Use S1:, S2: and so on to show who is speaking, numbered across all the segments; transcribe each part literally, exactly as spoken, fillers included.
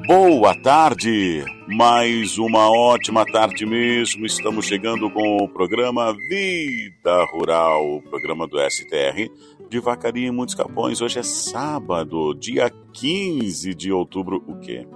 S1: Boa tarde, mais uma ótima tarde mesmo. Estamos chegando com o programa Vida Rural, o programa do S T R de Vacaria e Muitos Capões. Hoje é sábado, dia quinze de outubro. O quê?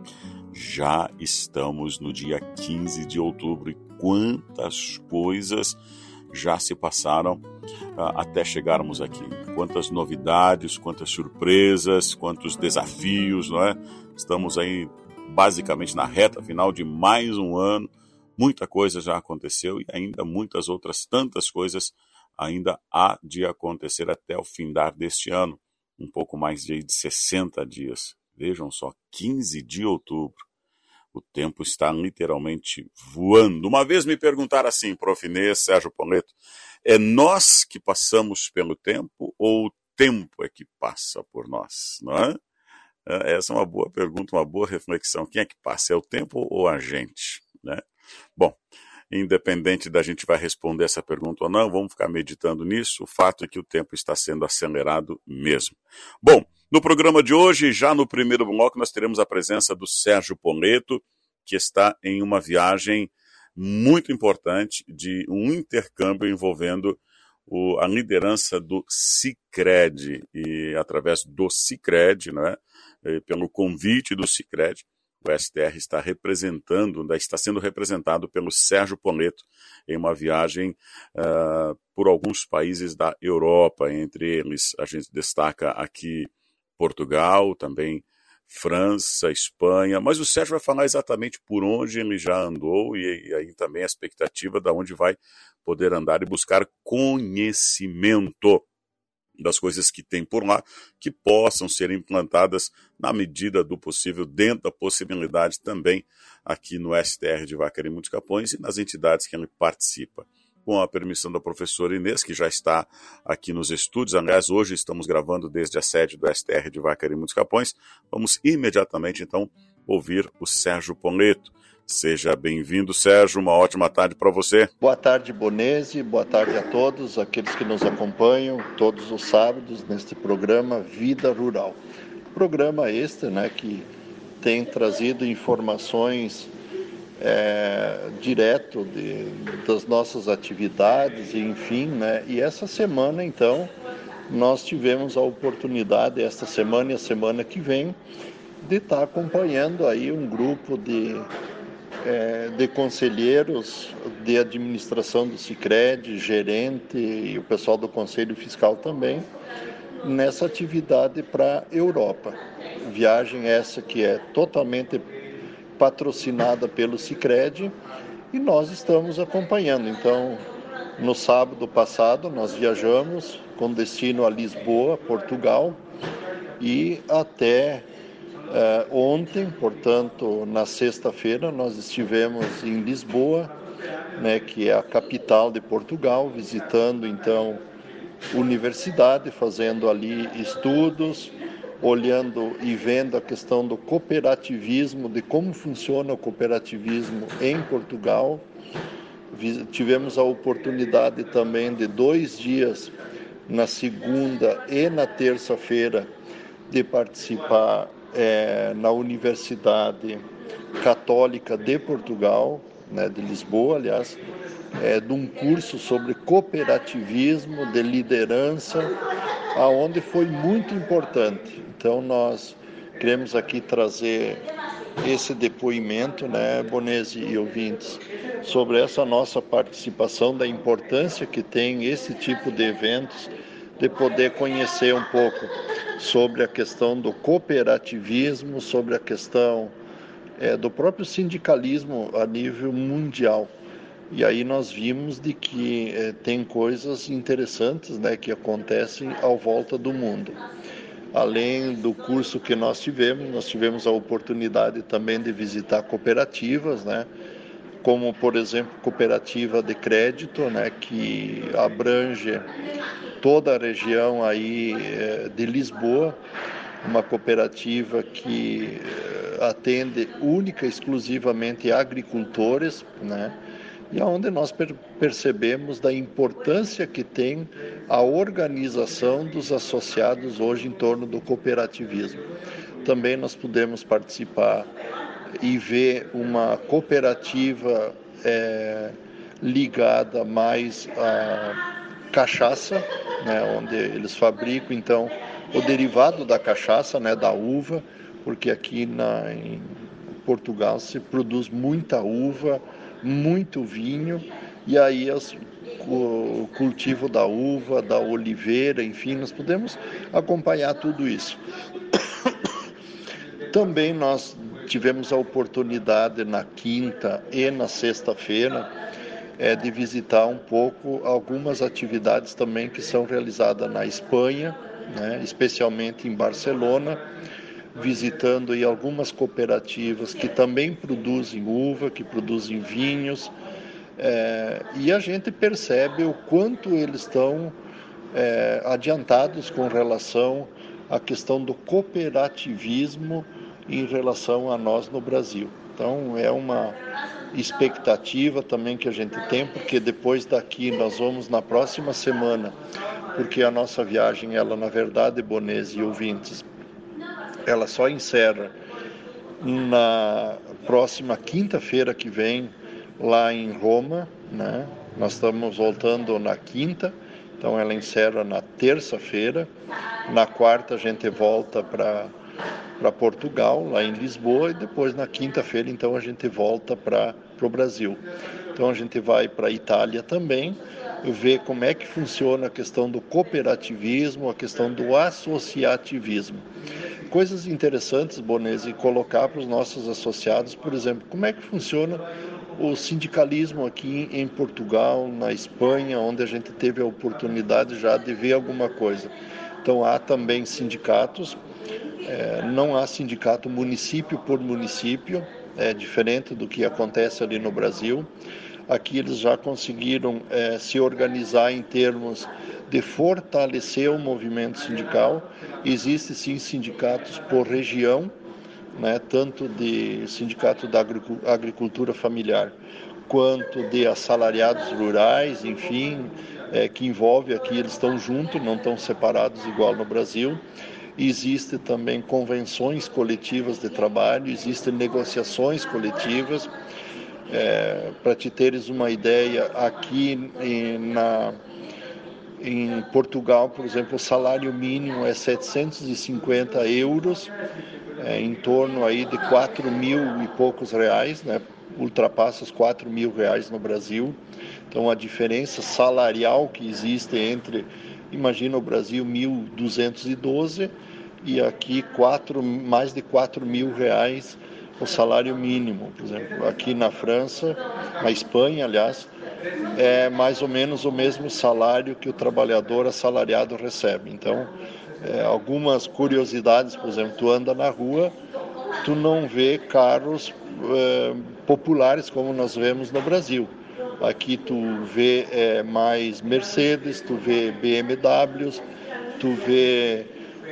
S1: Já estamos no dia quinze de outubro e quantas coisas já se passaram uh, até chegarmos aqui. Quantas novidades, quantas surpresas, quantos desafios, não é? Estamos aí basicamente na reta final de mais um ano. Muita coisa já aconteceu e ainda muitas outras tantas coisas ainda há de acontecer até o findar deste ano. Um pouco mais de sessenta dias. Vejam só, quinze de outubro. O tempo está literalmente voando. Uma vez me perguntaram assim, prof. Inês, Sérgio Poleto, é nós que passamos pelo tempo ou o tempo é que passa por nós, não é? Essa é uma boa pergunta, uma boa reflexão. Quem é que passa? É o tempo ou a gente, né? Bom, independente da gente vai responder essa pergunta ou não, vamos ficar meditando nisso. O fato é que o tempo está sendo acelerado mesmo. Bom, no programa de hoje, já no primeiro bloco, nós teremos a presença do Sérgio Poleto, que está em uma viagem muito importante de um intercâmbio envolvendo o, a liderança do Sicredi. E através do Sicredi, né, pelo convite do Sicredi, o S T R está representando, está sendo representado pelo Sérgio Poleto em uma viagem uh, por alguns países da Europa. Entre eles, a gente destaca aqui Portugal, também França, Espanha, mas o Sérgio vai falar exatamente por onde ele já andou e, e aí também a expectativa de onde vai poder andar e buscar conhecimento das coisas que tem por lá, que possam ser implantadas na medida do possível, dentro da possibilidade também aqui no S T R de Vacaria e Muitos Capões e nas entidades que ele participa. Com a permissão da professora Inês, que já está aqui nos estúdios, aliás, hoje estamos gravando desde a sede do S T R de Vacaria e Muitos Capões, vamos imediatamente, então, ouvir o Sérgio Poleto. Seja bem-vindo, Sérgio, uma ótima tarde para você.
S2: Boa tarde, Bonese, boa tarde a todos, aqueles que nos acompanham todos os sábados neste programa Vida Rural. Programa este, né, que tem trazido informações É, direto de, das nossas atividades, enfim, né? E essa semana, então, nós tivemos a oportunidade, esta semana e a semana que vem, de estar acompanhando aí um grupo de, é, de conselheiros de administração do Sicredi, gerente e o pessoal do Conselho Fiscal também, nessa atividade para a Europa. Viagem essa que é totalmente patrocinada pelo Sicredi e nós estamos acompanhando. Então, no sábado passado, nós viajamos com destino a Lisboa, Portugal, e até eh, ontem, portanto, na sexta-feira, nós estivemos em Lisboa, né, que é a capital de Portugal, visitando, então, universidade, fazendo ali estudos, olhando e vendo a questão do cooperativismo, de como funciona o cooperativismo em Portugal. Tivemos a oportunidade também de dois dias, na segunda e na terça-feira, de participar é, na Universidade Católica de Portugal, né, de Lisboa, aliás, é, de um curso sobre cooperativismo, de liderança, aonde foi muito importante. Então, nós queremos aqui trazer esse depoimento, né, Bonese e ouvintes, sobre essa nossa participação, da importância que tem esse tipo de eventos, de poder conhecer um pouco sobre a questão do cooperativismo, sobre a questão é, do próprio sindicalismo a nível mundial. E aí nós vimos de que é, tem coisas interessantes, né, que acontecem ao volta do mundo. Além do curso que nós tivemos, nós tivemos a oportunidade também de visitar cooperativas, né? Como, por exemplo, cooperativa de crédito, né? Que abrange toda a região aí de Lisboa, uma cooperativa que atende única e exclusivamente agricultores, né? E onde nós per- percebemos da importância que tem a organização dos associados hoje em torno do cooperativismo. também nós pudemos participar e ver uma cooperativa é, ligada mais à cachaça, né, onde eles fabricam então o derivado da cachaça, né, da uva, porque aqui na, em Portugal se produz muita uva, muito vinho, e aí as, o cultivo da uva, da oliveira, enfim, nós podemos acompanhar tudo isso. Também nós tivemos a oportunidade na quinta e na sexta-feira é, de visitar um pouco algumas atividades também que são realizadas na Espanha, né, especialmente em Barcelona, visitando aí algumas cooperativas que também produzem uva, que produzem vinhos, é, e a gente percebe o quanto eles estão é, adiantados com relação à questão do cooperativismo em relação a nós no Brasil. Então é uma expectativa também que a gente tem, porque depois daqui nós vamos na próxima semana, porque a nossa viagem, ela na verdade, Bonese e ouvintes, ela só encerra na próxima quinta-feira que vem, lá em Roma, né? Nós estamos voltando na quinta, então ela encerra na terça-feira. Na quarta a gente volta para para Portugal, lá em Lisboa, e depois na quinta-feira então a gente volta para o Brasil. Então a gente vai para a Itália também, ver como é que funciona a questão do cooperativismo, a questão do associativismo. Coisas interessantes, Bonese, colocar para os nossos associados, por exemplo, como é que funciona o sindicalismo aqui em Portugal, na Espanha, onde a gente teve a oportunidade já de ver alguma coisa. Então há também sindicatos, é, não há sindicato município por município, é diferente do que acontece ali no Brasil. Aqui eles já conseguiram é, se organizar em termos de fortalecer o movimento sindical. Existem sim sindicatos por região, né, tanto de sindicato da agricultura familiar quanto de assalariados rurais, enfim, é, que envolve aqui, eles estão juntos, não estão separados igual no Brasil. Existem também convenções coletivas de trabalho, existem negociações coletivas. É, para te teres uma ideia, aqui em, na, em Portugal, por exemplo, o salário mínimo é setecentos e cinquenta euros, é, em torno aí de quatro mil e poucos reais, né? Ultrapassa os quatro mil reais no Brasil. Então a diferença salarial que existe entre, imagina o Brasil mil duzentos e doze e aqui quatro, mais de quatro mil reais o salário mínimo. Por exemplo, aqui na França, na Espanha, aliás, é mais ou menos o mesmo salário que o trabalhador assalariado recebe. Então, é, algumas curiosidades, por exemplo, tu anda na rua, tu não vê carros é, populares como nós vemos no Brasil. Aqui tu vê é, mais Mercedes, tu vê B M Ws, tu vê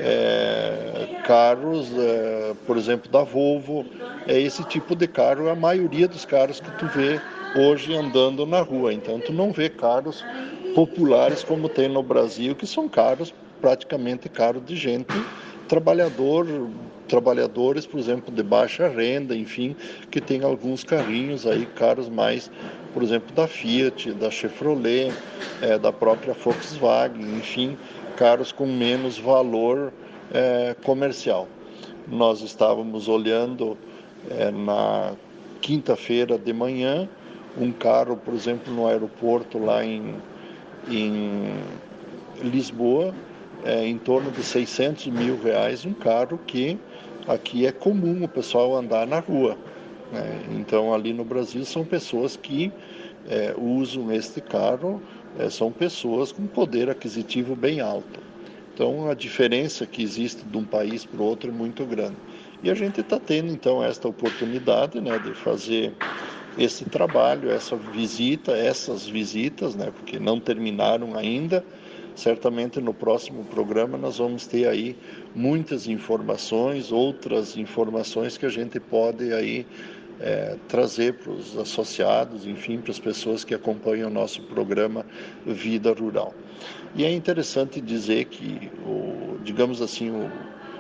S2: é, carros, é, por exemplo, da Volvo. É esse tipo de carro, a maioria dos carros que tu vê hoje andando na rua. Então tu não vê carros populares como tem no Brasil, que são carros, praticamente carros de gente trabalhador, trabalhadores, por exemplo, de baixa renda, enfim, que tem alguns carrinhos aí, carros mais, por exemplo, da Fiat, da Chevrolet, é, da própria Volkswagen, enfim, carros com menos valor é, comercial. Nós estávamos olhando é, na quinta-feira de manhã, um carro, por exemplo, no aeroporto lá em, em Lisboa, é, em torno de seiscentos mil reais, um carro que aqui é comum o pessoal andar na rua, né? Então ali no Brasil são pessoas que é, usam este carro, é, são pessoas com poder aquisitivo bem alto. Então a diferença que existe de um país para o outro é muito grande. E a gente está tendo então esta oportunidade, né, de fazer esse trabalho, essa visita, essas visitas, né, porque não terminaram ainda. Certamente no próximo programa nós vamos ter aí muitas informações, outras informações que a gente pode aí é, trazer para os associados, enfim, para as pessoas que acompanham o nosso programa Vida Rural. E é interessante dizer que, o, digamos assim, o,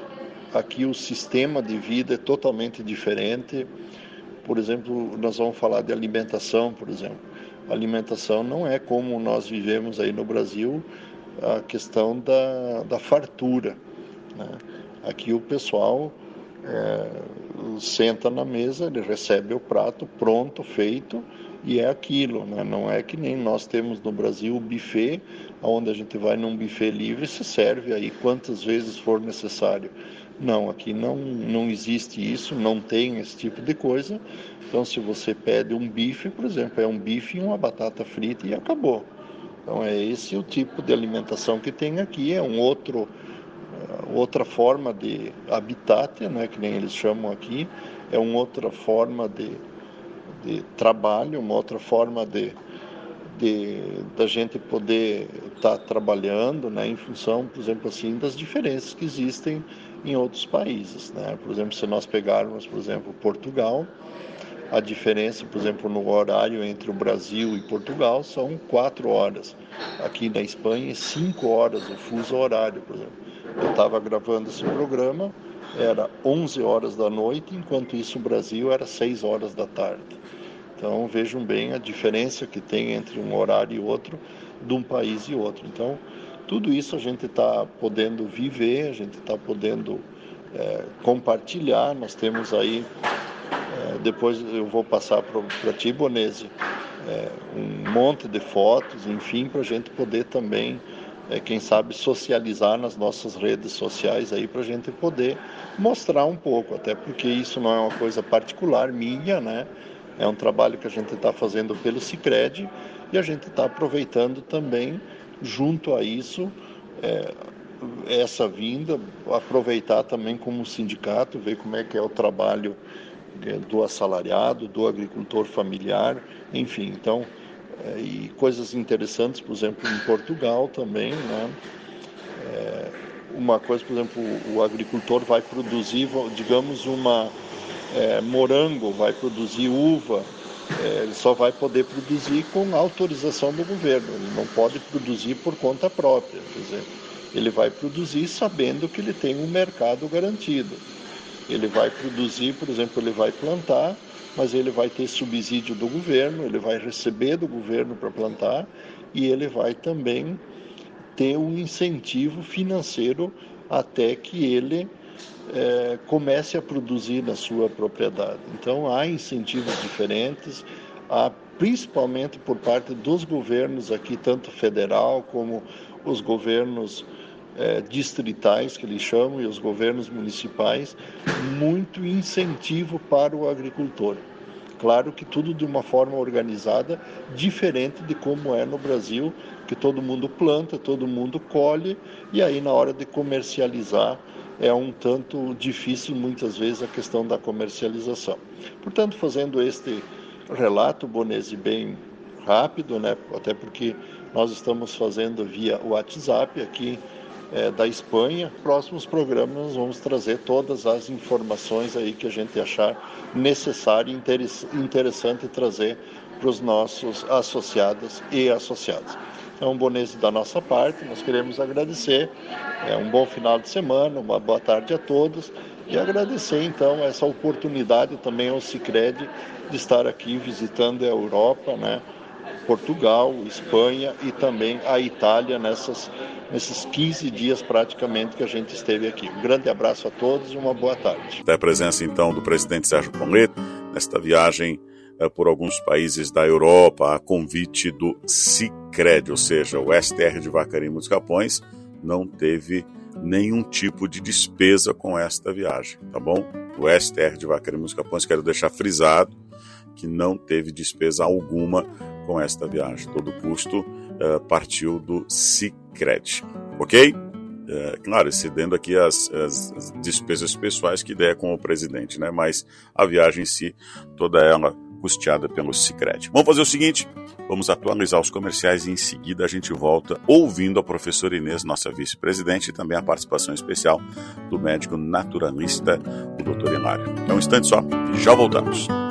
S2: aqui o sistema de vida é totalmente diferente. Por exemplo, nós vamos falar de alimentação, por exemplo. A alimentação não é como nós vivemos aí no Brasil, a questão da, da fartura, né? Aqui o pessoal é, senta na mesa, ele recebe o prato pronto, feito, e é aquilo, né? Não é que nem nós temos no Brasil o buffet, onde a gente vai num buffet livre e se serve aí quantas vezes for necessário. Não, aqui não, não existe isso, não tem esse tipo de coisa. Então, se você pede um bife, por exemplo, é um bife e uma batata frita e acabou. Então, é esse o tipo de alimentação que tem aqui, é um outro, outra forma de habitat, né, que nem eles chamam aqui, é uma outra forma de, de trabalho, uma outra forma de, de da gente poder estar tá trabalhando, né, em função, por exemplo, assim, das diferenças que existem em outros países, né? Por exemplo, se nós pegarmos, por exemplo, Portugal, a diferença, por exemplo, no horário entre o Brasil e Portugal são quatro horas. Aqui na Espanha, cinco horas, o fuso horário, por exemplo. Eu estava gravando esse programa, era onze horas da noite, enquanto isso o Brasil era seis horas da tarde. Então, vejam bem a diferença que tem entre um horário e outro, de um país e outro. Então, tudo isso a gente está podendo viver, a gente está podendo é, compartilhar. Nós temos aí, é, depois eu vou passar para ti, Bonese, é, um monte de fotos, enfim, para a gente poder também, é, quem sabe, socializar nas nossas redes sociais aí, para a gente poder mostrar um pouco, até porque isso não é uma coisa particular minha, né? É um trabalho que a gente está fazendo pelo Sicredi e a gente está aproveitando também, junto a isso, é, essa vinda, aproveitar também como sindicato, ver como é que é o trabalho é, do assalariado, do agricultor familiar, enfim, então, é, e coisas interessantes, por exemplo, em Portugal também, né? É, uma coisa, por exemplo, o agricultor vai produzir, digamos, uma é, morango, vai produzir uva, É, ele só vai poder produzir com autorização do governo, ele não pode produzir por conta própria, quer dizer, ele vai produzir sabendo que ele tem um mercado garantido. Ele vai produzir, por exemplo, ele vai plantar, mas ele vai ter subsídio do governo, ele vai receber do governo para plantar e ele vai também ter um incentivo financeiro até que ele É, comece a produzir na sua propriedade. Então, há incentivos diferentes, há, principalmente por parte dos governos aqui, tanto federal como os governos é, distritais, que eles chamam, e os governos municipais, muito incentivo para o agricultor. Claro que tudo de uma forma organizada, diferente de como é no Brasil, que todo mundo planta, todo mundo colhe, e aí na hora de comercializar, é um tanto difícil, muitas vezes, a questão da comercialização. Portanto, fazendo este relato, Bonese, bem rápido, né? Até porque nós estamos fazendo via WhatsApp aqui é, da Espanha. Próximos programas nós vamos trazer todas as informações aí que a gente achar necessário e interessante trazer para os nossos associados e associados. Então, Bonese, da nossa parte, nós queremos agradecer, é, um bom final de semana, uma boa tarde a todos e agradecer, então, essa oportunidade também ao Sicredi de estar aqui visitando a Europa, né, Portugal, Espanha e também a Itália nessas, nesses quinze dias praticamente que a gente esteve aqui. Um grande abraço a todos e uma boa tarde.
S1: Até a presença, então, do presidente Sérgio Ponleto nesta viagem por alguns países da Europa, a convite do Sicredi, ou seja, o S T R de Vacaria e Muitos Capões não teve nenhum tipo de despesa com esta viagem, tá bom? O S T R de Vacaria e Muitos Capões, quero deixar frisado que não teve despesa alguma com esta viagem. Todo o custo uh, partiu do Sicredi, ok? Uh, claro, excedendo aqui as, as, as despesas pessoais que der com o presidente, né? Mas a viagem em si, toda ela custeada pelo Sicredi. Vamos fazer o seguinte, vamos atualizar os comerciais e em seguida a gente volta ouvindo a professora Inês, nossa vice-presidente, e também a participação especial do médico naturalista, o doutor Hilário. É um instante só e já voltamos.